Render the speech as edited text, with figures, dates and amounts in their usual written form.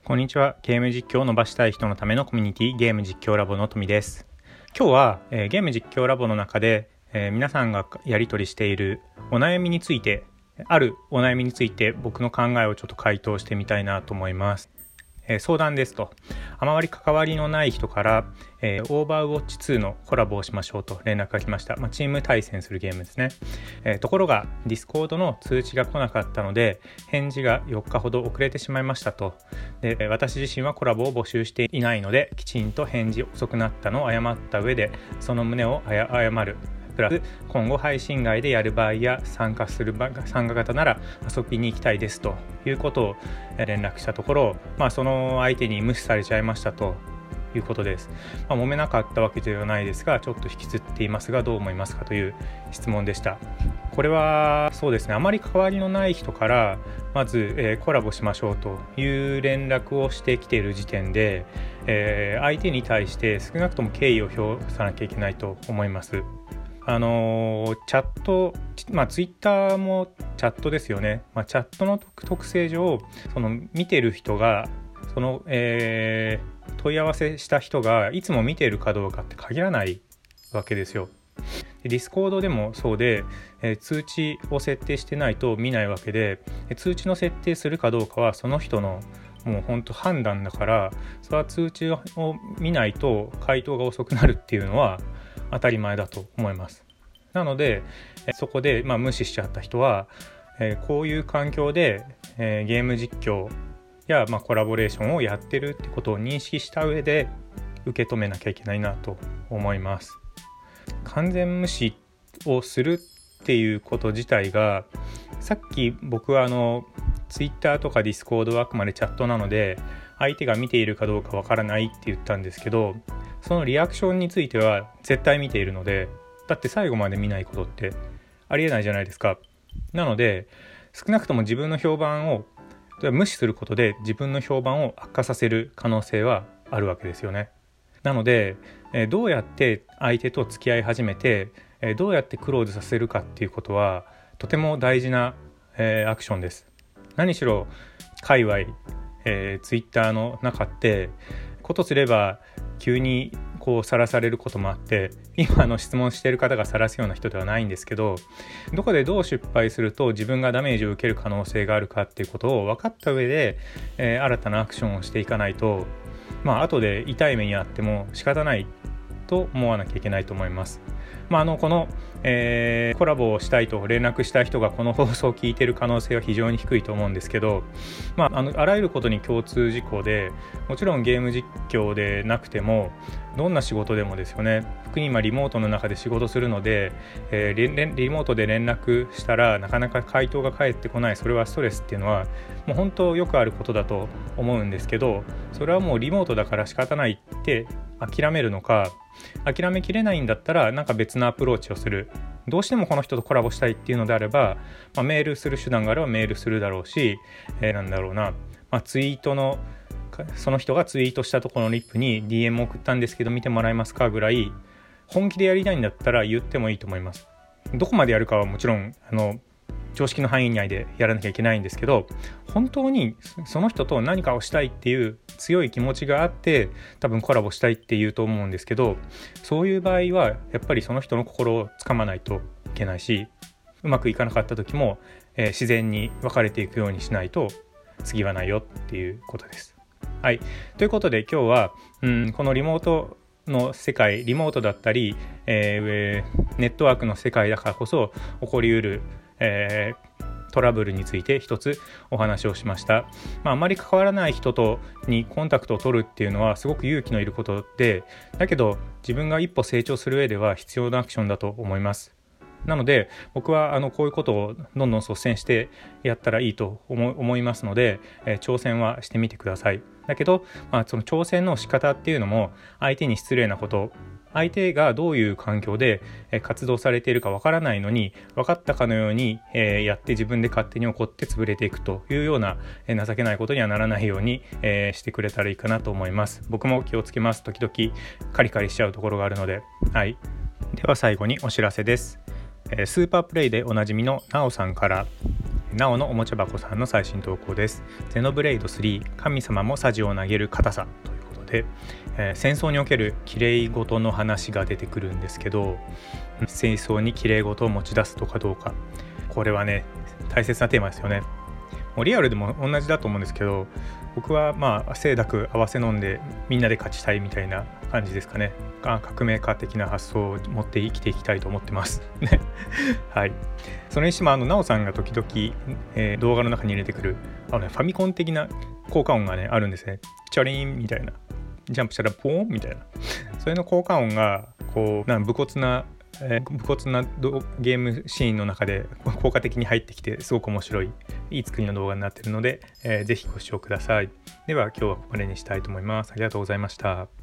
こんにちは。ゲーム実況を伸ばしたい人のためのコミュニティゲーム実況ラボのとみです。今日は、ゲーム実況ラボの中で、皆さんがやり取りしているお悩みについて、あるお悩みについて僕の考えをちょっと回答してみたいなと思います。相談ですと、あまり関わりのない人から、オーバーウォッチ2のコラボをしましょうと連絡が来ました。チーム対戦するゲームですね。ところがディスコードの通知が来なかったので返事が4日ほど遅れてしまいましたと。で、私自身はコラボを募集していないのできちんと返事遅くなったのを謝った上でその旨を謝る。プラス今後配信外でやる場合や参加型なら遊びに行きたいですということを連絡したところ、その相手に無視されちゃいましたということです。揉めなかったわけではないですが、ちょっと引きずっていますがどう思いますかという質問でした。これはそうですね、あまり関わりのない人からまず、コラボしましょうという連絡をしてきている時点で、相手に対して少なくとも敬意を表さなきゃいけないと思います。チャット、ツイッターもチャットですよね。チャットの特性上、その見てる人がその、問い合わせした人がいつも見ているかどうかって限らないわけですよ。ディスコードでもそうで、通知を設定してないと見ないわけで、通知の設定するかどうかはその人のもう本当判断だから、それは通知を見ないと回答が遅くなるっていうのは当たり前だと思います。なのでそこで無視しちゃった人は、こういう環境で、ゲーム実況やコラボレーションをやってるってことを認識した上で受け止めなきゃいけないなと思います。完全無視をするっていうこと自体が、さっき僕はツイッターとかディスコードはあくまでチャットなので相手が見ているかどうかわからないって言ったんですけど、そのリアクションについては絶対見ているので、だって最後まで見ないことってありえないじゃないですか。なので少なくとも自分の評判を無視することで自分の評判を悪化させる可能性はあるわけですよね。なのでどうやって相手と付き合い始めてどうやってクローズさせるかっていうことはとても大事なアクションです。何しろ界隈ツイッターの中ってことすれば急にさらされることもあって、今質問している方がさらすような人ではないんですけど、どこでどう失敗すると自分がダメージを受ける可能性があるかっていうことを分かった上で、新たなアクションをしていかないと、後で痛い目にあっても仕方ないと思わなきゃいけないと思います。この、コラボをしたいと連絡した人がこの放送を聞いている可能性は非常に低いと思うんですけど、あらゆることに共通事項で、もちろんゲーム実況でなくてもどんな仕事でもですよね。特に今リモートの中で仕事するので、リモートで連絡したらなかなか回答が返ってこない、それはストレスっていうのはもう本当よくあることだと思うんですけど、それはもうリモートだから仕方ないって諦めるのか、諦めきれないんだったら別のアプローチをする。どうしてもこの人とコラボしたいっていうのであれば、メールする手段があればメールするだろうし、ツイートのその人がツイートしたところのリップに DM 送ったんですけど見てもらえますかぐらい本気でやりたいんだったら言ってもいいと思います。どこまでやるかはもちろん常識の範囲内でやらなきゃいけないんですけど、本当にその人と何かをしたいっていう強い気持ちがあって多分コラボしたいって言うと思うんですけど、そういう場合はやっぱりその人の心をつかまないといけないし、うまくいかなかった時も、自然に別れていくようにしないと次はないよっていうことです。はい、ということで今日はこのリモートの世界、リモートだったり、ネットワークの世界だからこそ起こりうるトラブルについて一つお話をしました。あまり関わらない人にコンタクトを取るっていうのはすごく勇気のいることで、だけど自分が一歩成長する上では必要なアクションだと思います。なので僕はこういうことをどんどん率先してやったらいいと思いますので、挑戦はしてみてください。だけど、その挑戦の仕方っていうのも相手に失礼なこと、相手がどういう環境で活動されているかわからないのに分かったかのようにやって自分で勝手に怒って潰れていくというような情けないことにはならないようにしてくれたらいいかなと思います。僕も気をつけます。時々カリカリしちゃうところがあるので。はい。では最後にお知らせです。スーパープレイでおなじみのなおさんからなおのおもちゃ箱さんの最新投稿です。ゼノブレイド3神様もサジを投げる硬さということで、戦争におけるきれい事の話が出てくるんですけど、戦争にきれい事を持ち出すとかどうか、これはね大切なテーマですよね。もうリアルでも同じだと思うんですけど、僕は清濁合わせ飲んでみんなで勝ちたいみたいな感じですかね。革命家的な発想を持って生きていきたいと思ってますね。はい。それにしてもなおさんが時々、動画の中に入れてくるファミコン的な効果音がねあるんですね。チャリーンみたいな、ジャンプしたらポーンみたいな、それの効果音がこう武骨なゲームシーンの中で効果的に入ってきて、すごく面白いいい作りの動画になっているので、ぜひご視聴ください。では今日はここまでにしたいと思います。ありがとうございました。